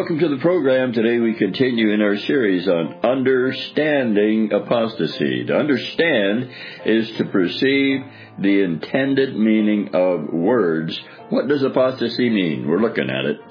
welcome to the program. Today we continue in our series on understanding apostasy. To understand is to perceive the intended meaning of words. What does apostasy mean? We're looking at it.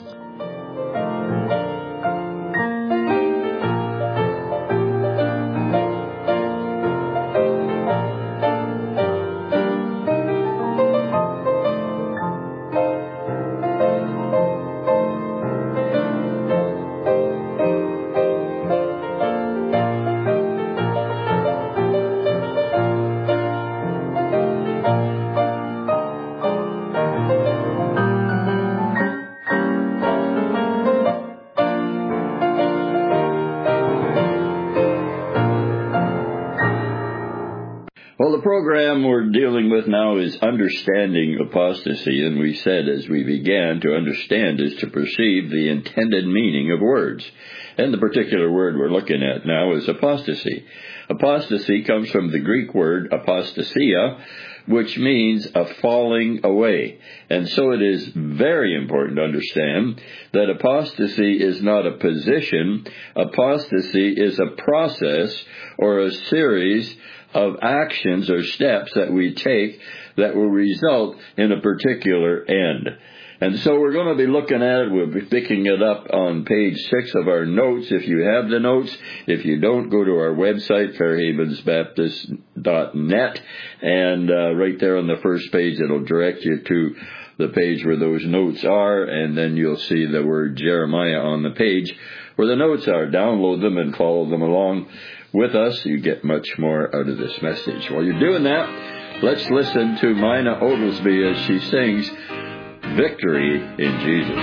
Well, the program we're dealing with now is understanding apostasy, and we said as we began, to understand is to perceive the intended meaning of words. And the particular word we're looking at now is apostasy. Apostasy comes from the Greek word apostasia, which means a falling away. And so it is very important to understand that apostasy is not a position. Apostasy is a process or a series of actions or steps that we take that will result in a particular end. And so we're going to be looking at it. We'll be picking it up on page 6 of our notes if you have the notes. If you don't, go to our website, fairhavensbaptist.net, and right there on the first page it'll direct you to the page where those notes are, and then you'll see the word Jeremiah on the page where the notes are. Download them and follow them along with us. You get much more out of this message. While you're doing that, let's listen to Mina Oglesby as she sings Victory in Jesus.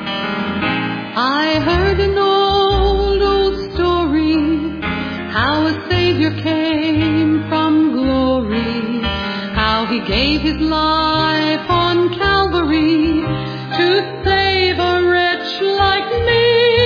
I heard an old story, how a Savior came from glory, how He gave His life on Calvary to save a wretch like me.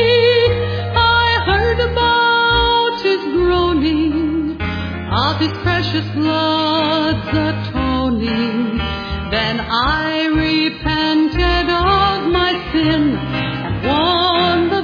I heard about His groaning, of His precious blood's atoning. Then I repented of my sin and won the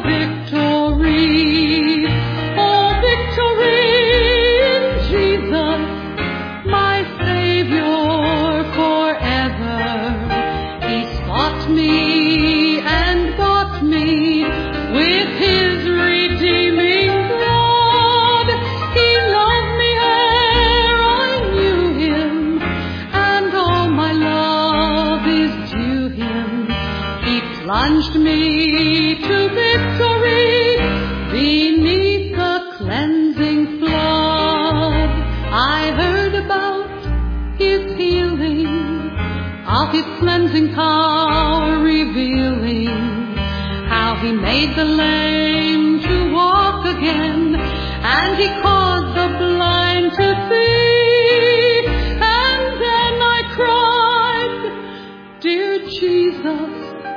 victory. Oh, victory in Jesus, my Savior forever. He sought me and bought me with His redeeming blood. He loved me ere I knew Him, and all my love is due Him. He plunged me to victory beneath the cleansing flood. I heard about His healing, of His cleansing power revealing, how He made the lame to walk again, and He caused the blind to see. And then I cried, Dear Jesus,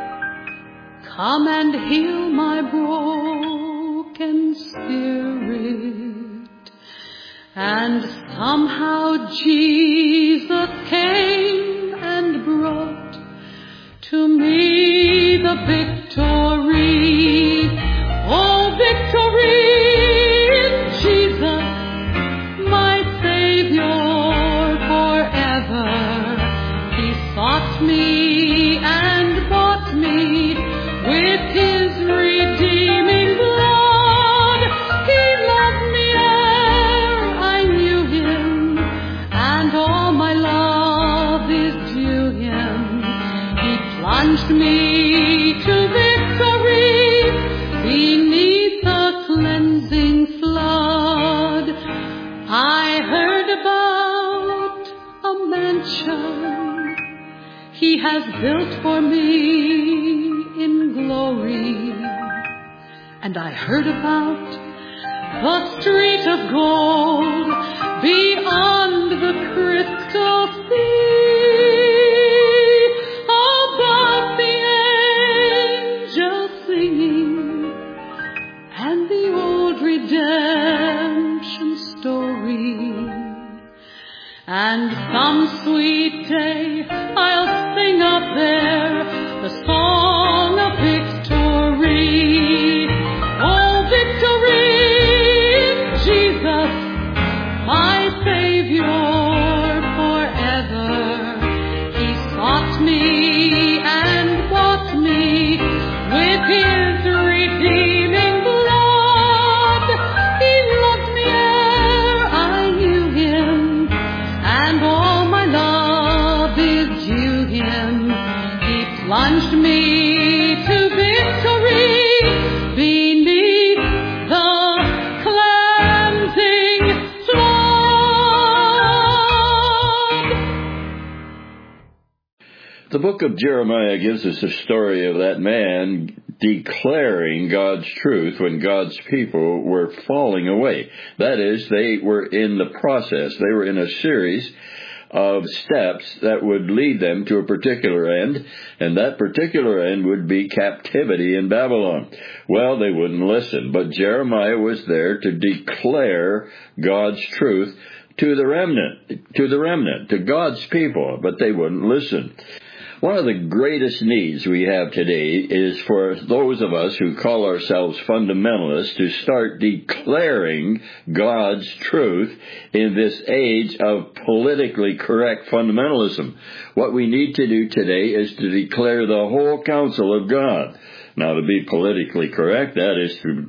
come and heal my broken spirit. And somehow Jesus came and brought to me the victory. Oh, victory in Jesus, my Savior forever. He sought me and bought me with His redeeming blood. He loved me ere I knew Him, and all my love is due Him. He plunged me to victory beneath the cleansing flood. I heard about a mansion He has built for me in glory, and I heard about the street of gold beyond the crystal sea, above the angels singing, and the old redemption story. And some sweet day I'll sing up there the song of victory. The book of Jeremiah gives us a story of that man declaring God's truth when God's people were falling away. That is, they were in the process. They were in a series of steps that would lead them to a particular end, and that particular end would be captivity in Babylon. Well, they wouldn't listen, but Jeremiah was there to declare God's truth to the remnant, to God's people, but they wouldn't listen. One of the greatest needs we have today is for those of us who call ourselves fundamentalists to start declaring God's truth in this age of politically correct fundamentalism. What we need to do today is to declare the whole counsel of God. Now, to be politically correct, that is to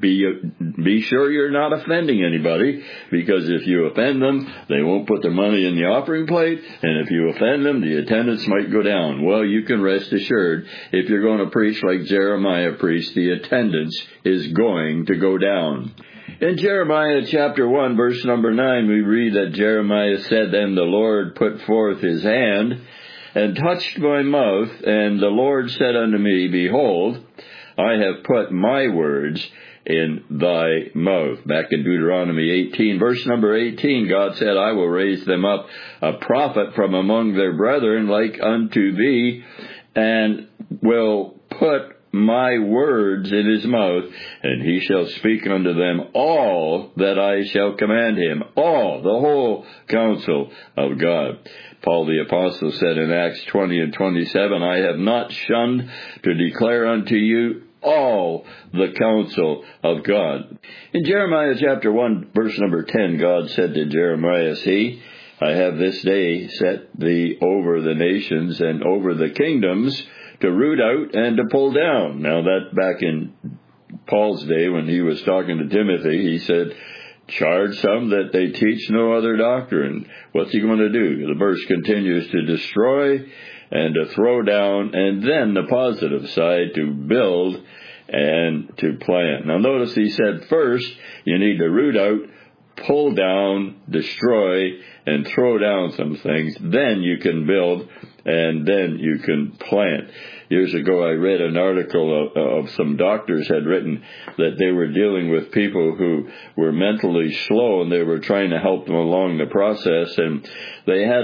be sure you're not offending anybody, because if you offend them, they won't put their money in the offering plate, and if you offend them, the attendance might go down. Well, you can rest assured, if you're going to preach like Jeremiah preached, the attendance is going to go down. In Jeremiah chapter 1, verse number 9, we read that Jeremiah said, "Then the Lord put forth his hand, and touched my mouth, and the Lord said unto me, Behold, I have put my words in thy mouth." Back in Deuteronomy 18, verse number 18, God said, "I will raise them up a prophet from among their brethren like unto thee, and will put my words in his mouth, and he shall speak unto them all that I shall command him." All, the whole counsel of God. Paul the Apostle said in Acts 20 and 27, "I have not shunned to declare unto you all the counsel of God." In Jeremiah chapter 1, verse number 10, God said to Jeremiah, "See, I have this day set thee over the nations and over the kingdoms to root out and to pull down." Now that back in Paul's day when he was talking to Timothy, he said, "Charge some that they teach no other doctrine." What's he going to do? The verse continues, to destroy and to throw down, and then the positive side, to build and to plant. Now notice he said first, you need to root out, pull down, destroy, and throw down some things. Then you can build, and then you can plant. Years ago, I read an article of some doctors had written that they were dealing with people who were mentally slow, and they were trying to help them along the process. And they had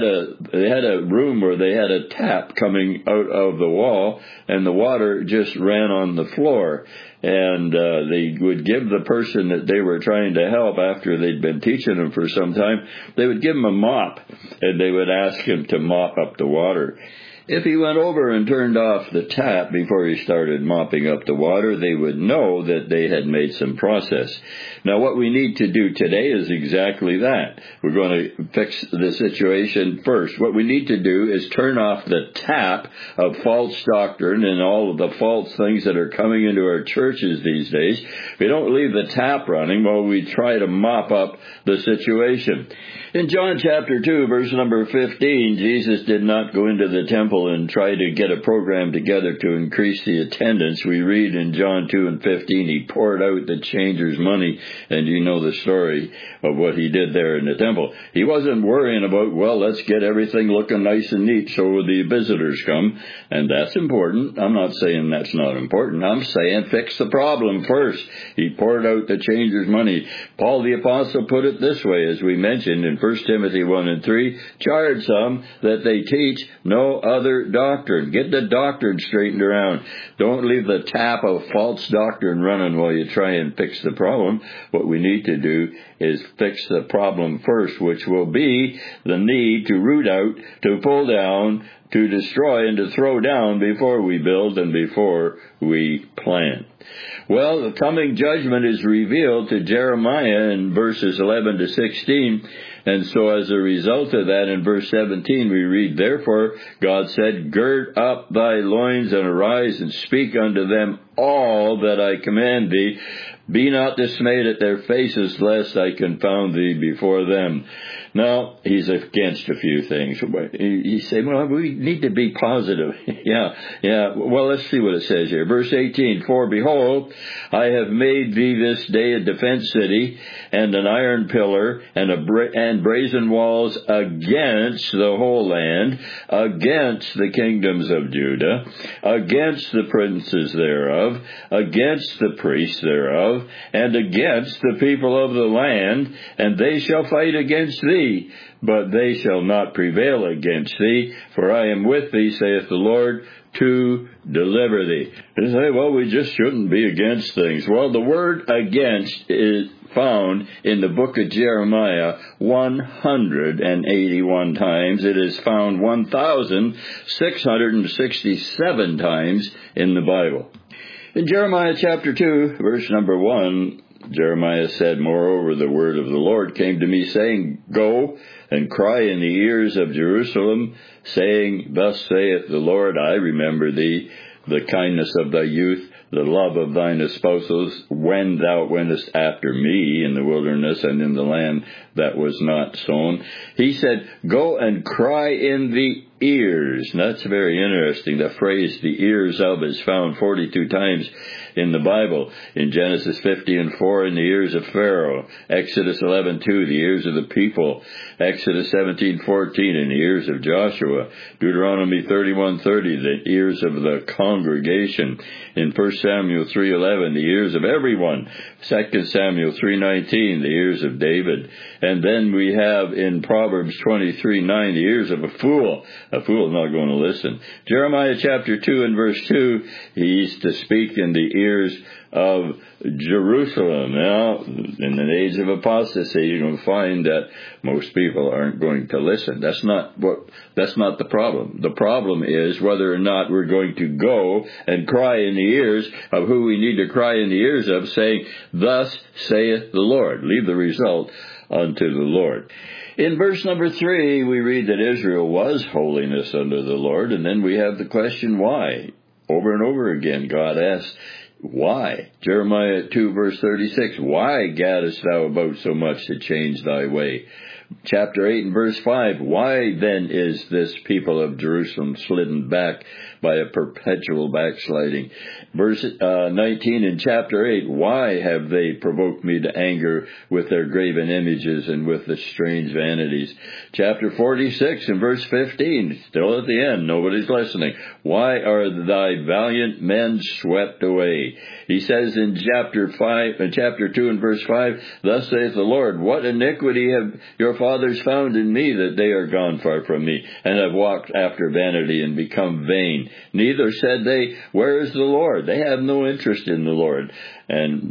a room where they had a tap coming out of the wall, and the water just ran on the floor. And they would give the person that they were trying to help, after they'd been teaching them for some time, they would give him a mop, and they would ask him to mop up the water. If he went over and turned off the tap before he started mopping up the water, they would know that they had made some process. Now, what we need to do today is exactly that. We're going to fix the situation first. What we need to do is turn off the tap of false doctrine and all of the false things that are coming into our churches these days. We don't leave the tap running while we try to mop up the situation. In John chapter 2, verse number 15, Jesus did not go into the temple and try to get a program together to increase the attendance. We read in John 2 and 15, he poured out the changers' money, and you know the story of what he did there in the temple. He wasn't worrying about, well, let's get everything looking nice and neat so the visitors come, and that's important. I'm not saying that's not important. I'm saying fix the problem first. He poured out the changers' money. Paul the Apostle put it this way, as we mentioned in 1 Timothy 1 and 3, charge some that they teach no other doctrine. Get the doctrine straightened around. Don't leave the tap of false doctrine running while you try and fix the problem. What we need to do is fix the problem first, which will be the need to root out, to pull down, to destroy, and to throw down before we build and before we plant. Well, the coming judgment is revealed to Jeremiah in verses 11 to 16. And so as a result of that, in verse 17, we read, "Therefore God said, Gird up thy loins and arise and speak unto them all that I command thee. Be not dismayed at their faces, lest I confound thee before them. Now, he's against a few things. He's saying, well, we need to be positive. Yeah. Well, let's see what it says here. Verse 18, For behold, I have made thee this day a defense city, and an iron pillar, and brazen walls against the whole land, against the kingdoms of Judah, against the princes thereof, against the priests thereof, and against the people of the land, and they shall fight against thee, but they shall not prevail against thee, for I am with thee, saith the Lord, to deliver thee. You say, well, we just shouldn't be against things. Well, the word against is found in the book of Jeremiah 181 times. It is found 1,667 times in the Bible. In Jeremiah chapter 2, verse number 1, Jeremiah said, Moreover, the word of the Lord came to me, saying, Go and cry in the ears of Jerusalem, saying, Thus saith the Lord, I remember thee, the kindness of thy youth, the love of thine espousals, when thou wentest after me in the wilderness and in the land that was not sown. He said, Go and cry in the ears. And that's very interesting. The phrase, the ears of, is found 42 times in the Bible. In Genesis 50:4, in the ears of Pharaoh. Exodus 11:2, the ears of the people. Exodus 17:14, in the ears of Joshua. Deuteronomy 31:30, the ears of the congregation. In 1 Samuel 3:11, the ears of everyone. 2 Samuel 3:19, the ears of David. And then we have in Proverbs 23:9, the ears of a fool. A fool is not going to listen. Jeremiah chapter 2 and verse 2, he's to speak in the ears of Jerusalem. Now, in an age of apostasy, you're going to find that most people aren't going to listen. That's not the problem. The problem is whether or not we're going to go and cry in the ears of who we need to cry in the ears of, saying, Thus saith the Lord. Leave the result unto the Lord. In verse number 3, we read that Israel was holiness unto the Lord, and then we have the question, why? Over and over again, God asks, why? Jeremiah 2 verse 36, Why gaddest thou about so much to change thy way? Chapter 8 and verse 5, Why then is this people of Jerusalem slidden back by a perpetual backsliding? Verse 19 in chapter 8, Why have they provoked me to anger with their graven images and with the strange vanities? Chapter 46 and verse 15, still at the end, nobody's listening. Why are thy valiant men swept away? He says in chapter 2 and verse 5, Thus saith the Lord, What iniquity have your fathers found in me, that they are gone far from me, and have walked after vanity and become vain? Neither said they, Where is the Lord? They have no interest in the Lord. And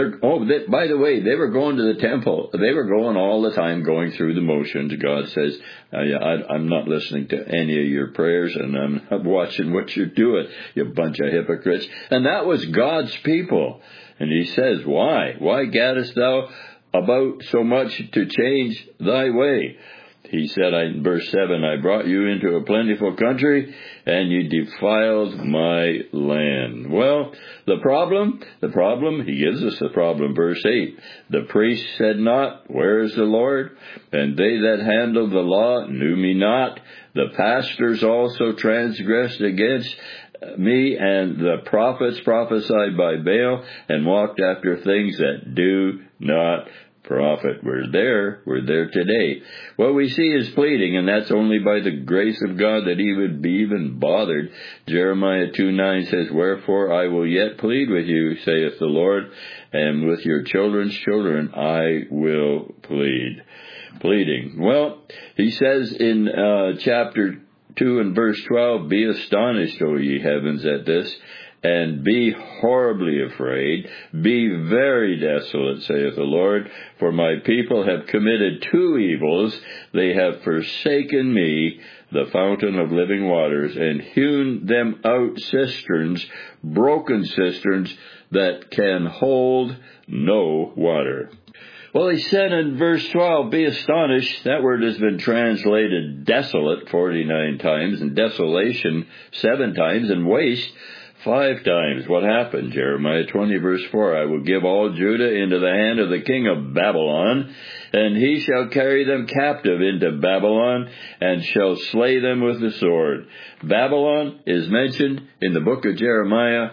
by the way, they were going to the temple. They were going all the time, going through the motions. God says, I'm not listening to any of your prayers, and I'm not watching what you're doing, you bunch of hypocrites. And that was God's people. And he says, Why? Why gaddest thou about so much to change thy way? He said in verse 7, I brought you into a plentiful country, and you defiled my land. Well, the problem, he gives us the problem, verse 8. The priest said not, Where is the Lord? And they that handled the law knew me not. The pastors also transgressed against me, and the prophets prophesied by Baal, and walked after things that do not profit. We're there today. What we see is pleading, and that's only by the grace of God that he would be even bothered. Jeremiah 2:9 says, Wherefore I will yet plead with you, saith the Lord, and with your children's children I will plead. Pleading. Well, he says in chapter 2 and verse 12, Be astonished, O ye heavens, at this, and be horribly afraid. Be very desolate, saith the Lord, for my people have committed two evils. They have forsaken me, the fountain of living waters, and hewn them out cisterns, broken cisterns, that can hold no water. Well, he said in verse 12, Be astonished. That word has been translated desolate 49 times, and desolation 7 times, and waste 5 times. What happened? Jeremiah 20 verse 4, I will give all Judah into the hand of the king of Babylon, and he shall carry them captive into Babylon, and shall slay them with the sword. Babylon is mentioned in the book of Jeremiah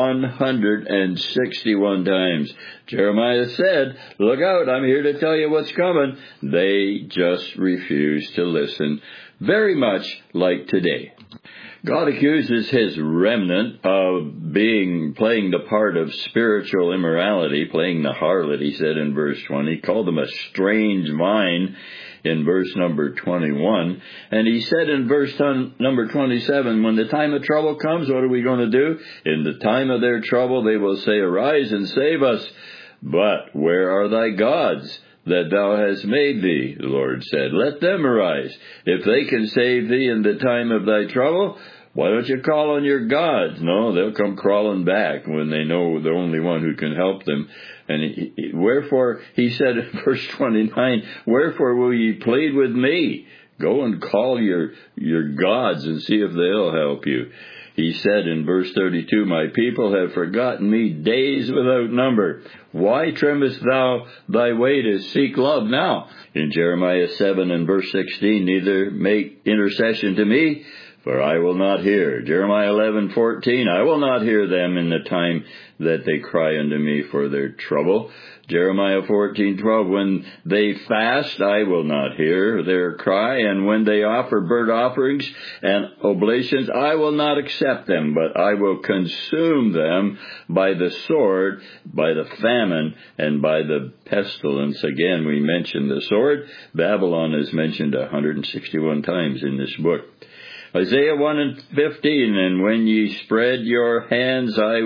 161 times. Jeremiah said, look out, I'm here to tell you what's coming. They just refuse to listen, very much like today. God accuses his remnant of playing the part of spiritual immorality, playing the harlot, he said in verse 20. He called them a strange vine in verse number 21. And he said in verse number 27, when the time of trouble comes, what are we going to do? In the time of their trouble, they will say, arise and save us. But where are thy gods that thou hast made thee? The Lord said, let them arise. If they can save thee in the time of thy trouble, why don't you call on your gods? No, they'll come crawling back when they know the only one who can help them. And wherefore, he said in verse 29, wherefore will ye plead with me? Go and call your gods and see if they'll help you. He said in verse 32, my people have forgotten me days without number. Why trimmest thou thy way to seek love now? In Jeremiah 7 and verse 16, neither make intercession to me, for I will not hear. Jeremiah 11:14, I will not hear them in the time that they cry unto me for their trouble. Jeremiah 14:12, when they fast, I will not hear their cry, and when they offer burnt offerings and oblations, I will not accept them, but I will consume them by the sword, by the famine, and by the pestilence. Again, we mentioned the sword. Babylon is mentioned 161 times in this book. Isaiah 1 and 15, and when ye spread your hands, I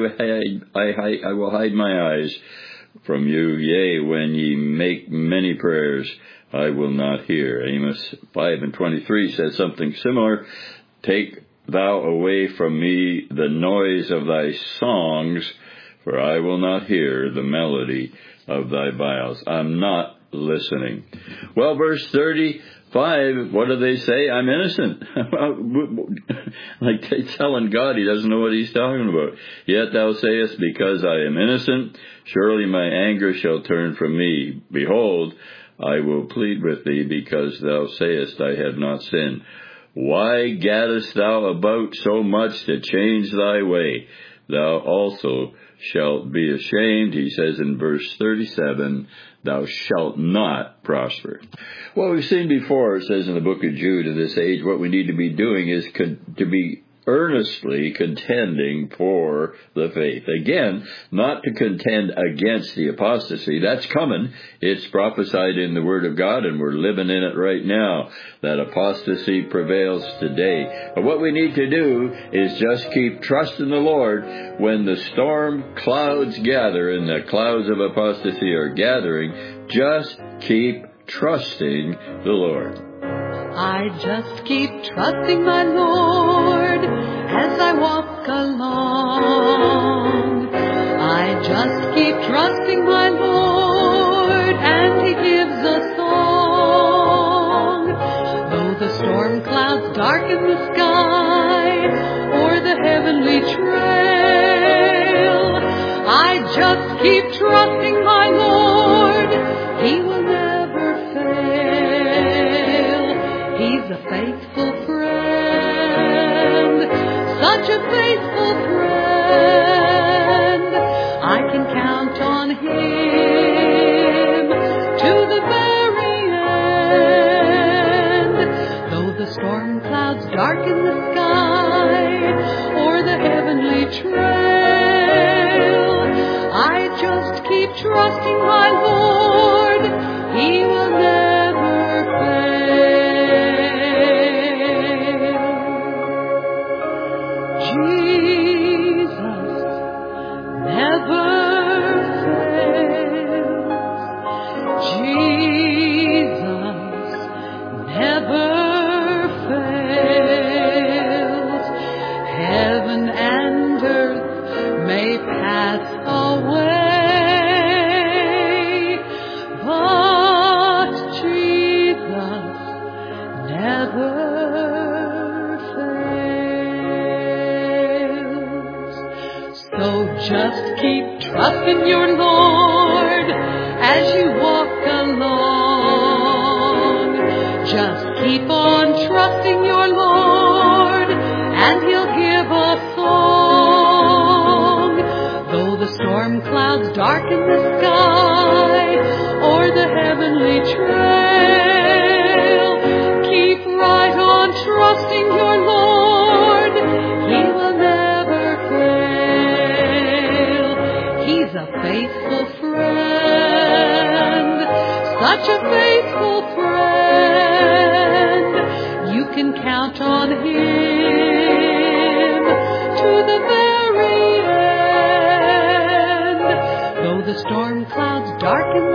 will hide my eyes from you. Yea, when ye make many prayers, I will not hear. Amos 5 and 23 says something similar. Take thou away from me the noise of thy songs, for I will not hear the melody of thy viols. I'm not listening. Well, verse 35, what do they say? I'm innocent. Like they're telling God he doesn't know what he's talking about. Yet thou sayest, because I am innocent, surely my anger shall turn from me. Behold, I will plead with thee, because thou sayest, I have not sinned. Why gaddest thou about so much to change thy way? Thou also shalt be ashamed. He says in verse 37, thou shalt not prosper. Well, we've seen before, it says in the book of Jude, at this age, what we need to be doing is to be earnestly contending for the faith. Again, not to contend against the apostasy. That's coming. It's prophesied in the Word of God, and we're living in it right now. That apostasy prevails today. But what we need to do is just keep trusting the Lord when the storm clouds gather and the clouds of apostasy are gathering. Just keep trusting the Lord. I just keep trusting my Lord as I walk along. I just keep trusting my Lord, and He gives a song. Though the storm clouds darken the sky or the heavenly trail, I just keep trusting my Lord. He will never fail. He's a faithful friend, such a faithful friend. I can count on Him to the very end. Though the storm clouds darken the sky or the heavenly trail, I just keep trusting my Lord. He will never fail. Jesus never fails. Jesus never fails. Heaven and earth may pass away, but Jesus never fails. Just keep trusting your Lord as you walk along. Just keep on trusting your Lord, and He'll give a song. Though the storm clouds darken the sky or the heavenly trail, keep right on trusting your Lord. He will never fail. He's a faithful friend, such a faithful friend. You can count on Him to the very end. Though the storm clouds darken